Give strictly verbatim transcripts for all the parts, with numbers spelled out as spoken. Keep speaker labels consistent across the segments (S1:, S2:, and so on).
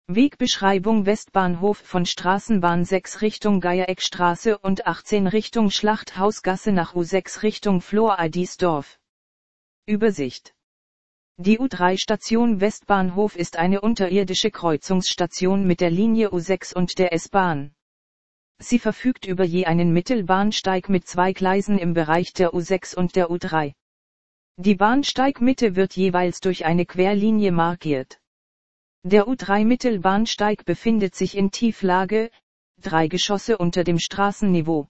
S1: Wegbeschreibung: Westbahnhof von Straßenbahn sechs Richtung Geiereckstraße und achtzehn Richtung Schlachthausgasse nach U sechs Richtung Flor-Eidisdorf. Übersicht. Die U drei Station Westbahnhof ist eine unterirdische Kreuzungsstation mit der Linie U sechs und der S-Bahn. Sie verfügt über je einen Mittelbahnsteig mit zwei Gleisen im Bereich der U sechs und der U drei. Die Bahnsteigmitte wird jeweils durch eine Querlinie markiert. Der U drei Mittelbahnsteig befindet sich in Tieflage, drei Geschosse unter dem Straßenniveau.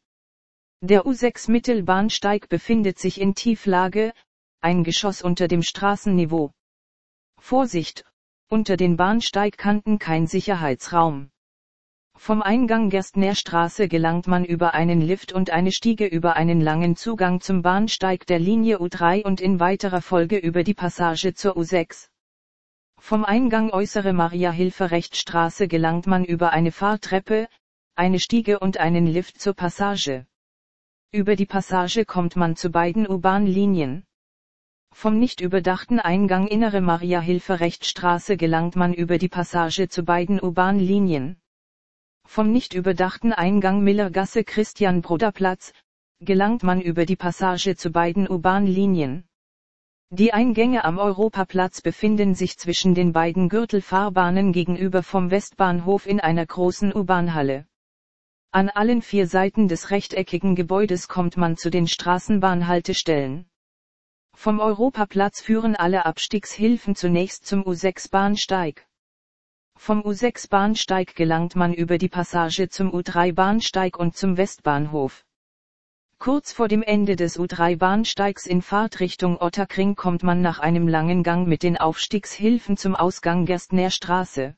S1: Der U sechs Mittelbahnsteig befindet sich in Tieflage, ein Geschoss unter dem Straßenniveau. Vorsicht, unter den Bahnsteigkanten kein Sicherheitsraum. Vom Eingang Gerstnerstraße gelangt man über einen Lift und eine Stiege über einen langen Zugang zum Bahnsteig der Linie U drei und in weiterer Folge über die Passage zur U sechs. Vom Eingang Äußere Maria-Hilfer-Recht-Straße gelangt man über eine Fahrtreppe, eine Stiege und einen Lift zur Passage. Über die Passage kommt man zu beiden U-Bahn-Linien. Vom nicht überdachten Eingang Innere Maria-Hilfer-Recht-Straße gelangt man über die Passage zu beiden U-Bahn-Linien. Vom nicht überdachten Eingang Millergasse Christian-Broder-Platz gelangt man über die Passage zu beiden U-Bahn-Linien. Die Eingänge am Europaplatz befinden sich zwischen den beiden Gürtelfahrbahnen gegenüber vom Westbahnhof in einer großen U-Bahn-Halle. An allen vier Seiten des rechteckigen Gebäudes kommt man zu den Straßenbahnhaltestellen. Vom Europaplatz führen alle Abstiegshilfen zunächst zum U sechs Bahnsteig. Vom U sechs Bahnsteig gelangt man über die Passage zum U drei Bahnsteig und zum Westbahnhof. Kurz vor dem Ende des U drei Bahnsteigs in Fahrtrichtung Ottakring kommt man nach einem langen Gang mit den Aufstiegshilfen zum Ausgang Gerstnerstraße.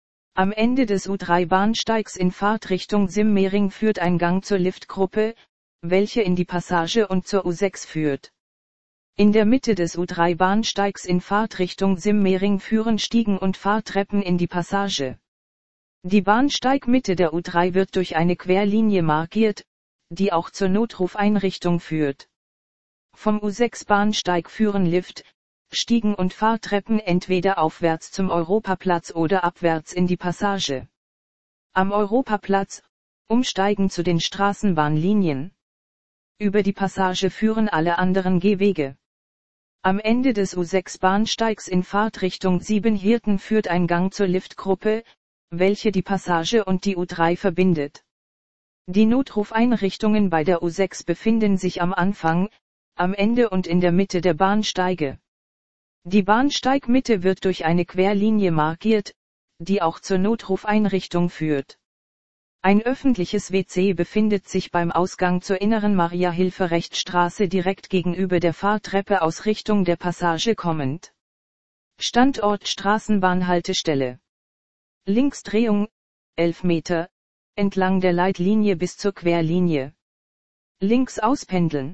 S1: Am Ende des U drei Bahnsteigs in Fahrtrichtung Simmering führt ein Gang zur Liftgruppe, welche in die Passage und zur U sechs führt. In der Mitte des U drei Bahnsteigs in Fahrtrichtung Simmering führen Stiegen und Fahrtreppen in die Passage. Die Bahnsteigmitte der U drei wird durch eine Querlinie markiert, die auch zur Notrufeinrichtung führt. Vom U sechs Bahnsteig führen Lift, Stiegen und Fahrtreppen entweder aufwärts zum Europaplatz oder abwärts in die Passage. Am Europaplatz, umsteigen zu den Straßenbahnlinien. Über die Passage führen alle anderen Gehwege. Am Ende des U sechs Bahnsteigs in Fahrtrichtung Siebenhirten führt ein Gang zur Liftgruppe, welche die Passage und die U drei verbindet. Die Notrufeinrichtungen bei der U sechs befinden sich am Anfang, am Ende und in der Mitte der Bahnsteige. Die Bahnsteigmitte wird durch eine Querlinie markiert, die auch zur Notrufeinrichtung führt. Ein öffentliches W C befindet sich beim Ausgang zur Inneren Maria-Hilfer-Recht-Straße direkt gegenüber der Fahrtreppe aus Richtung der Passage kommend. Standort Straßenbahnhaltestelle. Linksdrehung, elf Meter, entlang der Leitlinie bis zur Querlinie. Links auspendeln.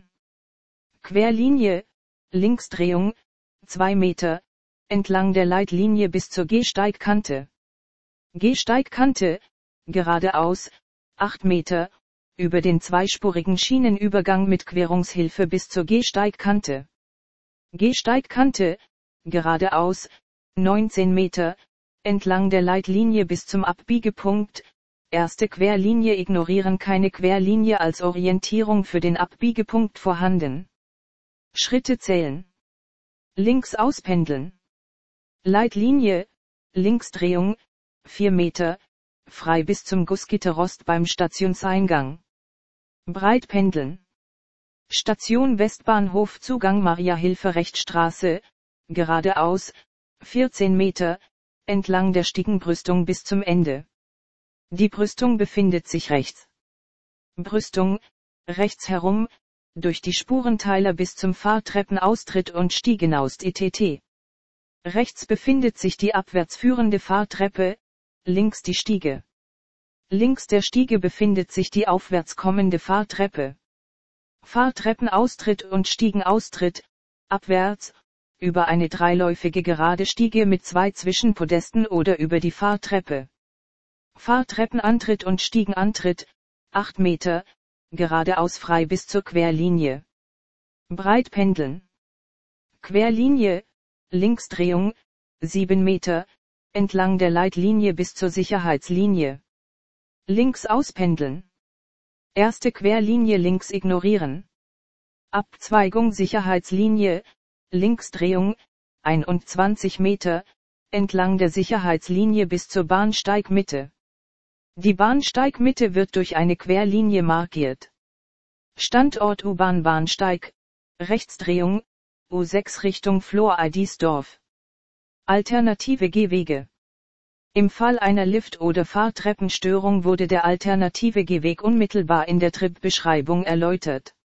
S1: Querlinie, Linksdrehung, zwei Meter, entlang der Leitlinie bis zur Gehsteigkante. Gehsteigkante, geradeaus, acht Meter, über den zweispurigen Schienenübergang mit Querungshilfe bis zur Gehsteigkante. Gehsteigkante, geradeaus, neunzehn Meter, entlang der Leitlinie bis zum Abbiegepunkt. Erste Querlinie ignorieren, keine Querlinie als Orientierung für den Abbiegepunkt vorhanden. Schritte zählen. Links auspendeln. Leitlinie, Linksdrehung, vier Meter, frei bis zum Gussgitterrost beim Stationseingang. Breit pendeln. Station Westbahnhof Zugang Maria-Hilfer-Recht-Straße, geradeaus, vierzehn Meter, entlang der Stiegenbrüstung bis zum Ende. Die Brüstung befindet sich rechts. Brüstung, rechts herum, durch die Spurenteiler bis zum Fahrtreppenaustritt und Stiegenaust et cetera. Rechts befindet sich die abwärts führende Fahrtreppe, links die Stiege. Links der Stiege befindet sich die aufwärts kommende Fahrtreppe. Fahrtreppenaustritt und Stiegenaustritt, abwärts, über eine dreiläufige gerade Stiege mit zwei Zwischenpodesten oder über die Fahrtreppe. Fahrtreppenantritt und Stiegenantritt, acht Meter, geradeaus frei bis zur Querlinie. Breit pendeln. Querlinie, Linksdrehung, sieben Meter, entlang der Leitlinie bis zur Sicherheitslinie. Links auspendeln. Erste Querlinie links ignorieren. Abzweigung Sicherheitslinie, Linksdrehung, einundzwanzig Meter, entlang der Sicherheitslinie bis zur Bahnsteigmitte. Die Bahnsteigmitte wird durch eine Querlinie markiert. Standort U-Bahn-Bahnsteig, Rechtsdrehung, U sechs Richtung Flor-Eidisdorf. Alternative Gehwege. Im Fall einer Lift- oder Fahrtreppenstörung wurde der alternative Gehweg unmittelbar in der Tripbeschreibung erläutert.